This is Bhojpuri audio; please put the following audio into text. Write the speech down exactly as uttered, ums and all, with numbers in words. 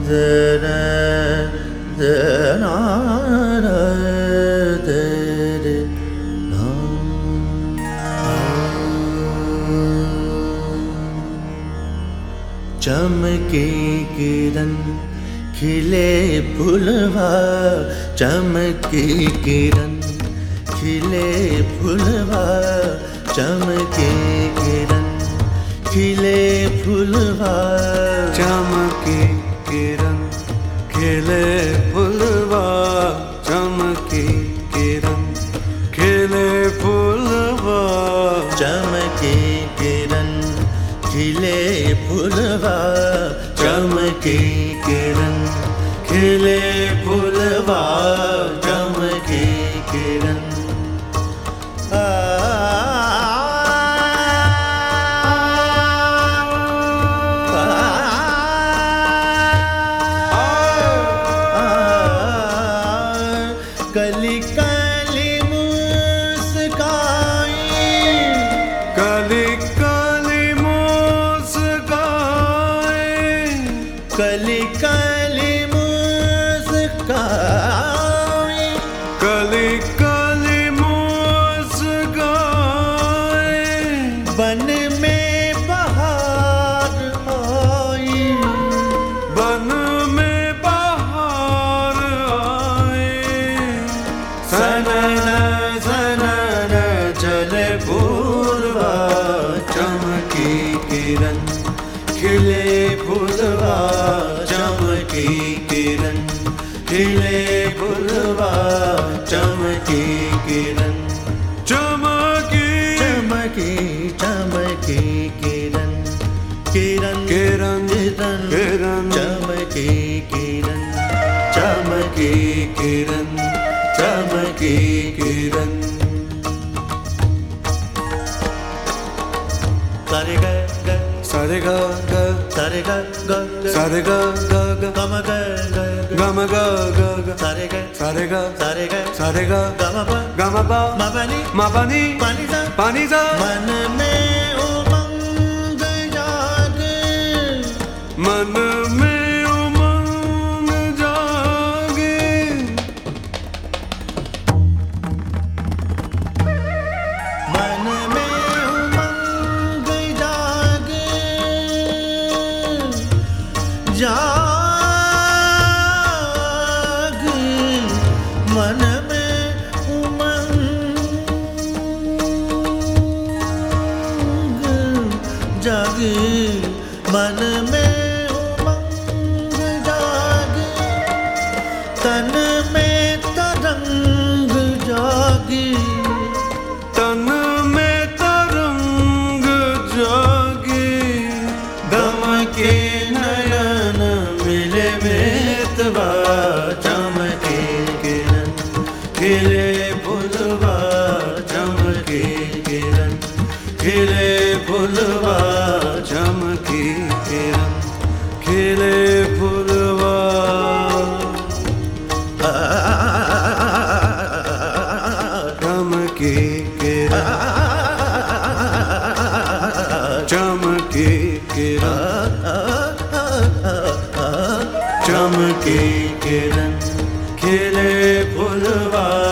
da da na da da da na. चमके किरण खिले फुलवा चमके किरण खिले फुलवा चमके किरण खिले फुलवा चमके किरण खिले फुलवा चमके किरण खिले फुलवा चमके किरण खिले फुलवा चमके किरण खिले फुलवा चमके किरण कली कली मुस्काई कली कली मुस्काए कली कली मुस्काई कली कली मुस्काए बन में बहार आई बन में बहार आए सनन सनन चले पूर्वा चमके किरण खिले फुलवा चमके किरण खिले फुलवा चमके किरण चमकी चमके चमके किरण किरण किरण किरण किरण चमके किरण चमके किरण चमके किरण सारे ग ग सारे ग ग सारे ग ग सारे ग ग ग गम ग ग गम ग ग ग सारे ग सारे ग सारे ग सारे ग गम प गम प म पानी मा पानी पानी सा पानी सा मन में उमंग जागे मन में उमंग जागे मन में उमंग जागे जाग मन में उमंग जागे मन में उमंग जागे तन में तरंग जागी तन में तरंग जागे गम के नयन मिले बेतवा चमके किरण खिले फुलवा चमके किरण खिले फुलवा चमकी किरण खिले फुलवा चमकी किरण चमकी किरण चमके किरण खिले फुलवा